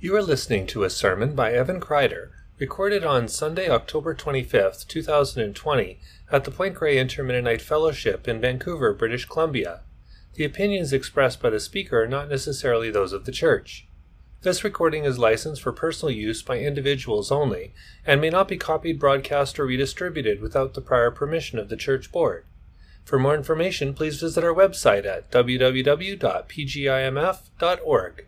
You are listening to a sermon by Evan Kreider, recorded on Sunday, October 25th, 2020, at the Point Grey Inter-Mennonite Fellowship in Vancouver, British Columbia. The opinions expressed by the speaker are not necessarily those of the church. This recording is licensed for personal use by individuals only, and may not be copied, broadcast, or redistributed without the prior permission of the church board. For more information, please visit our website at www.pgimf.org.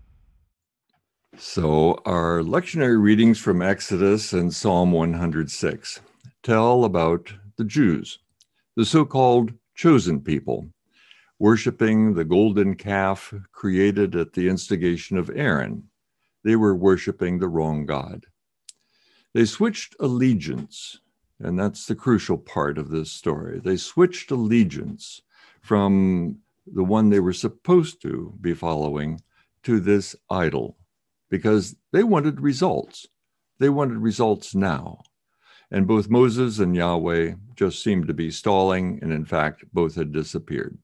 So our lectionary readings from Exodus and Psalm 106 tell about the Jews, the so-called chosen people, worshiping the golden calf created at the instigation of Aaron. They were worshiping the wrong God. They switched allegiance, and that's the crucial part of this story. They switched allegiance from the one they were supposed to be following to this idol, because they wanted results. They wanted results now. And both Moses and Yahweh just seemed to be stalling, and in fact, both had disappeared.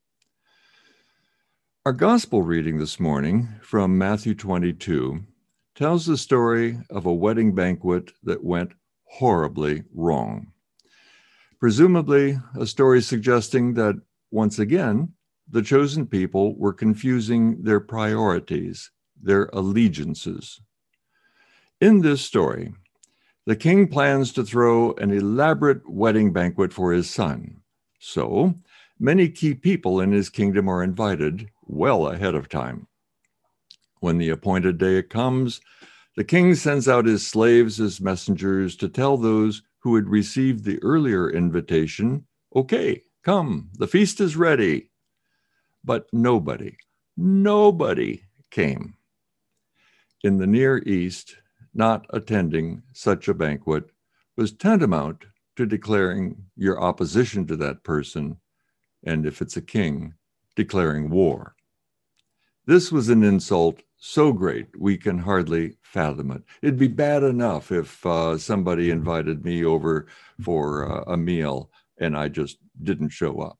Our gospel reading this morning from Matthew 22 tells the story of a wedding banquet that went horribly wrong. Presumably, a story suggesting that, once again, the chosen people were confusing their priorities, their allegiances. In this story, the king plans to throw an elaborate wedding banquet for his son. So, many key people in his kingdom are invited well ahead of time. When the appointed day comes, the king sends out his slaves as messengers to tell those who had received the earlier invitation, "Okay, come, the feast is ready." But nobody came. In the Near East, not attending such a banquet was tantamount to declaring your opposition to that person, and if it's a king, declaring war. This was an insult so great we can hardly fathom it. It'd be bad enough if somebody invited me over for a meal and I just didn't show up.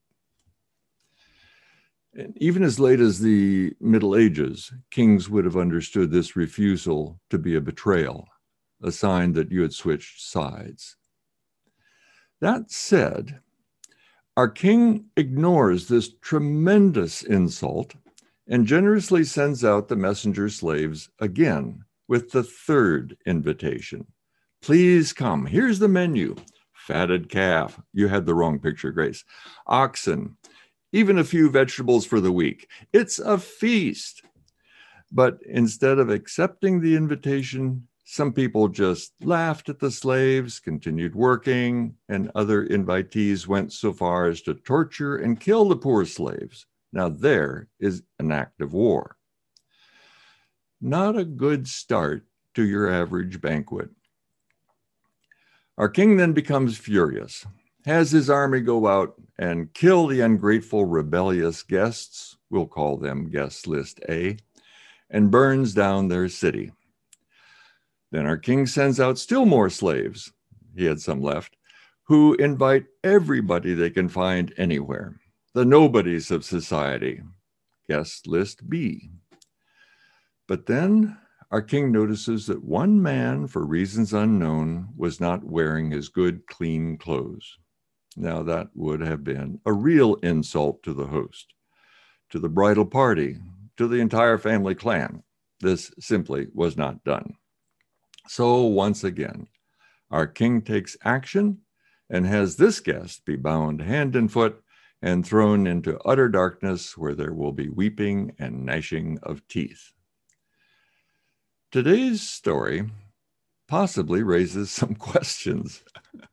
And even as late as the Middle Ages, kings would have understood this refusal to be a betrayal, a sign that you had switched sides. That said, our king ignores this tremendous insult and generously sends out the messenger slaves again with the third invitation. "Please come. Here's the menu. Fatted calf." You had the wrong picture, Grace. "Oxen. Even a few vegetables for the week. It's a feast." But instead of accepting the invitation, some people just laughed at the slaves, continued working, and other invitees went so far as to torture and kill the poor slaves. Now there is an act of war. Not a good start to your average banquet. Our king then becomes furious, has his army go out and kill the ungrateful, rebellious guests, we'll call them guest list A, and burns down their city. Then our king sends out still more slaves, he had some left, who invite everybody they can find anywhere, the nobodies of society, guest list B. But then our king notices that one man, for reasons unknown, was not wearing his good, clean clothes. Now that would have been a real insult to the host, to the bridal party, to the entire family clan. This simply was not done. So once again, our king takes action and has this guest be bound hand and foot and thrown into utter darkness where there will be weeping and gnashing of teeth. Today's story possibly raises some questions.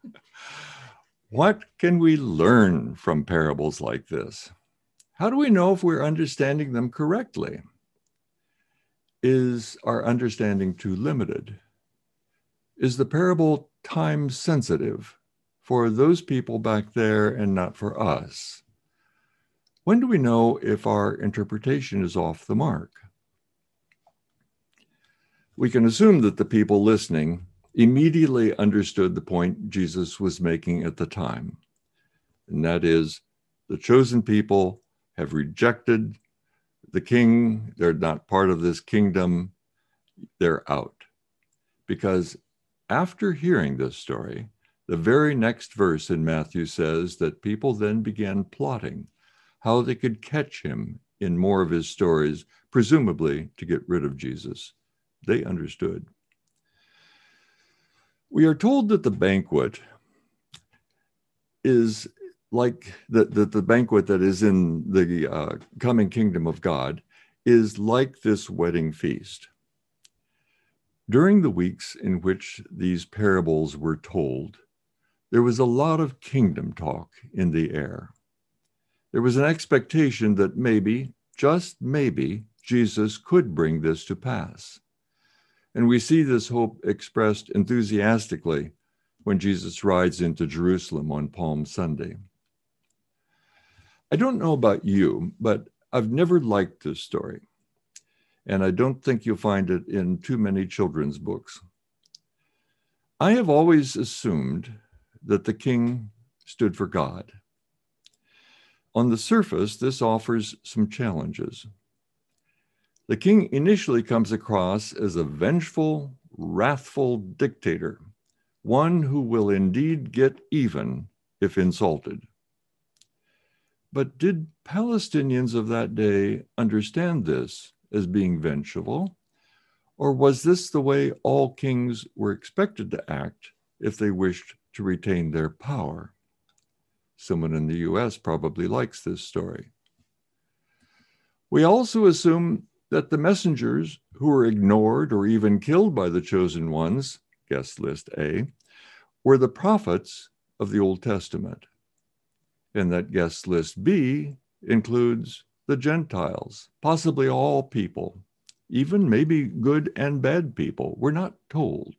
What can we learn from parables like this? How do we know if we're understanding them correctly? Is our understanding too limited? Is the parable time sensitive for those people back there and not for us? When do we know if our interpretation is off the mark? We can assume that the people listening immediately understood the point Jesus was making at the time, and that is, the chosen people have rejected the king. They're not part of this kingdom. they're out. Because after hearing this story, the very next verse in Matthew says that people then began plotting how they could catch him in more of his stories, presumably to get rid of Jesus. They understood. We are told that the banquet is like the banquet that is in the coming kingdom of God is like this wedding feast. During the weeks in which these parables were told, there was a lot of kingdom talk in the air. There was an expectation that maybe, just maybe, Jesus could bring this to pass. And we see this hope expressed enthusiastically when Jesus rides into Jerusalem on Palm Sunday. I don't know about you, but I've never liked this story. And I don't think you'll find it in too many children's books. I have always assumed that the king stood for God. On the surface, this offers some challenges. The king initially comes across as a vengeful, wrathful dictator, one who will indeed get even if insulted. But did Palestinians of that day understand this as being vengeful? Or was this the way all kings were expected to act if they wished to retain their power? Someone in the US probably likes this story. We also assume that the messengers who were ignored or even killed by the chosen ones, guest list A, were the prophets of the Old Testament. And that guest list B includes the Gentiles, possibly all people, even maybe good and bad people. We're not told.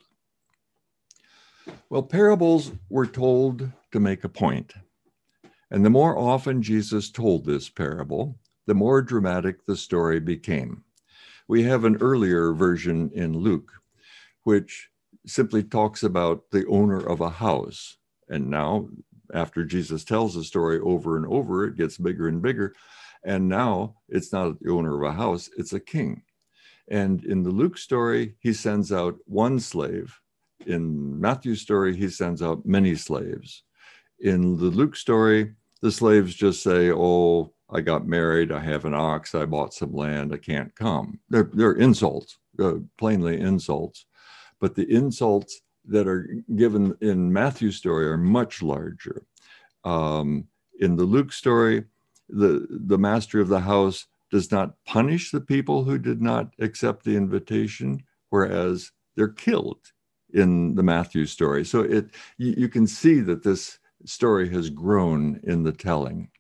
Well, parables were told to make a point. And the more often Jesus told this parable, the more dramatic the story became. We have an earlier version in Luke, which simply talks about the owner of a house. And now, after Jesus tells the story over and over, it gets bigger and bigger. And now it's not the owner of a house, it's a king. And in the Luke story, he sends out one slave. In Matthew's story, he sends out many slaves. In the Luke story, the slaves just say, oh, I got married, I have an ox, I bought some land, I can't come. They're insults, plainly insults. But the insults that are given in Matthew's story are much larger. In the Luke story, the master of the house does not punish the people who did not accept the invitation, whereas they're killed in the Matthew story. So you can see that this story has grown in the telling.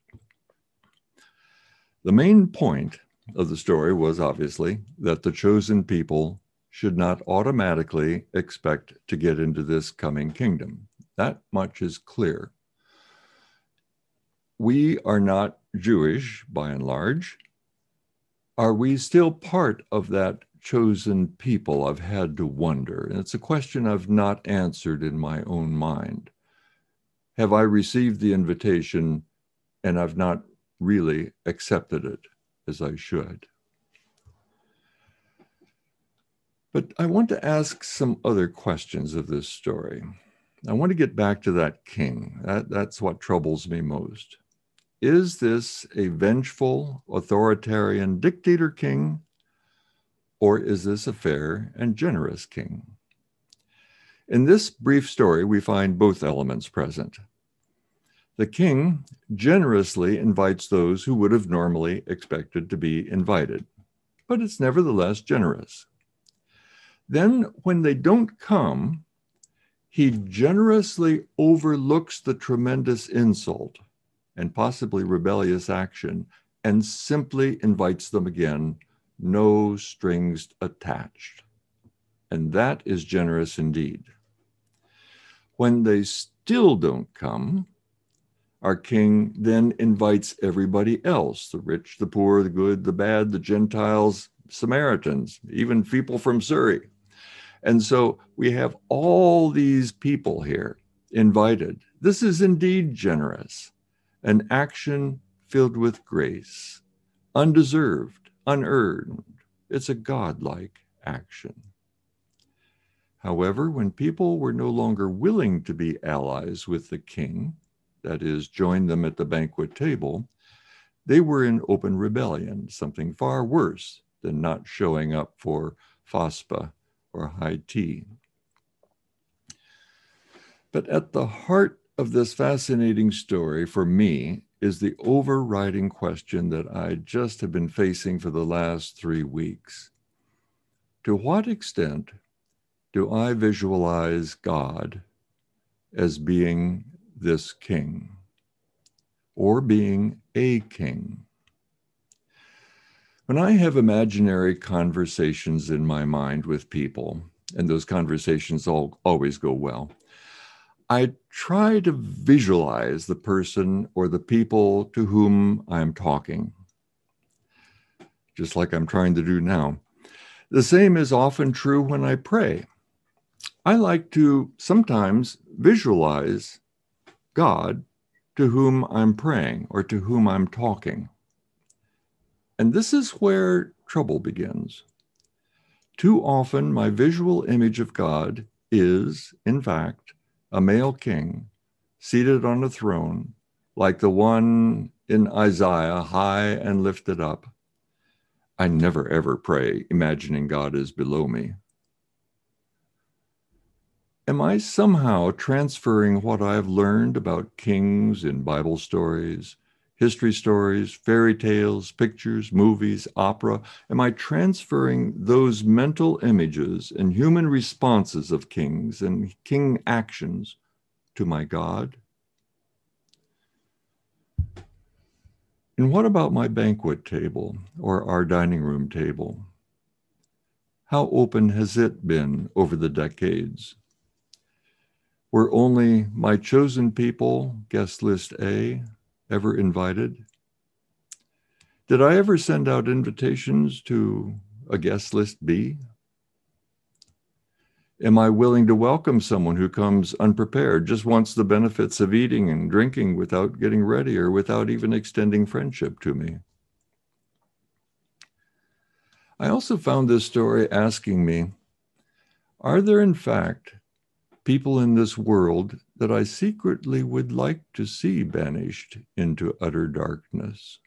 The main point of the story was obviously that the chosen people should not automatically expect to get into this coming kingdom. That much is clear. We are not Jewish by and large. Are we still part of that chosen people? I've had to wonder. And it's a question I've not answered in my own mind. Have I received the invitation and I've not really accepted it as I should? But I want to ask some other questions of this story. I want to get back to that king. That's what troubles me most. Is this a vengeful, authoritarian dictator king, or is this a fair and generous king? In this brief story, we find both elements present. The king generously invites those who would have normally expected to be invited, but it's nevertheless generous. Then, when they don't come, he generously overlooks the tremendous insult and possibly rebellious action and simply invites them again, no strings attached. And that is generous indeed. When they still don't come, our king then invites everybody else, the rich, the poor, the good, the bad, the Gentiles, Samaritans, even people from Surrey. And so we have all these people here invited. This is indeed generous, an action filled with grace, undeserved, unearned. It's a godlike action. However, when people were no longer willing to be allies with the king, that is, join them at the banquet table, they were in open rebellion, something far worse than not showing up for FOSPA or high tea. But at the heart of this fascinating story for me is the overriding question that I just have been facing for the last 3 weeks. To what extent do I visualize God as being this king or being a king? When I have imaginary conversations in my mind with people, and those conversations always go well, I try to visualize the person or the people to whom I'm talking, just like I'm trying to do now. The same is often true when I pray. I like to sometimes visualize God to whom I'm praying or to whom I'm talking. And this is where trouble begins. Too often, my visual image of God is, in fact, a male king seated on a throne, like the one in Isaiah, high and lifted up. I never ever pray imagining God is below me. Am I somehow transferring what I've learned about kings in Bible stories, history stories, fairy tales, pictures, movies, opera? Am I transferring those mental images and human responses of kings and king actions to my God? And what about my banquet table or our dining room table? How open has it been over the decades? Were only my chosen people, guest list A, ever invited? Did I ever send out invitations to a guest list B? Am I willing to welcome someone who comes unprepared, just wants the benefits of eating and drinking without getting ready or without even extending friendship to me? I also found this story asking me, are there in fact people in this world that I secretly would like to see banished into utter darkness?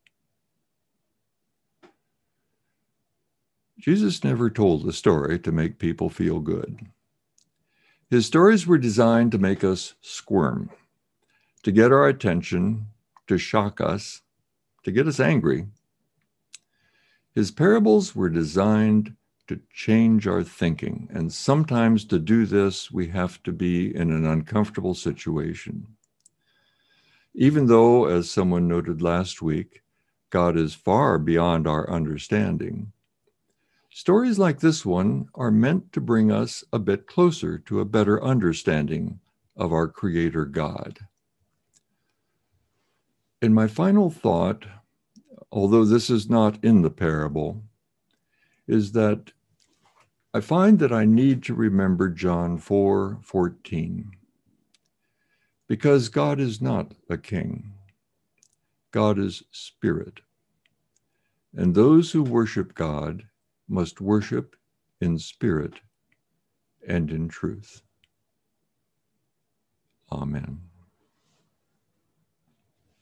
Jesus never told a story to make people feel good. His stories were designed to make us squirm, to get our attention, to shock us, to get us angry. His parables were designed to change our thinking, and sometimes to do this, we have to be in an uncomfortable situation. Even though, as someone noted last week, God is far beyond our understanding, stories like this one are meant to bring us a bit closer to a better understanding of our Creator God. And my final thought, although this is not in the parable, is that I find that I need to remember John 4:14. Because God is not a king. God is spirit. And those who worship God must worship in spirit and in truth. Amen.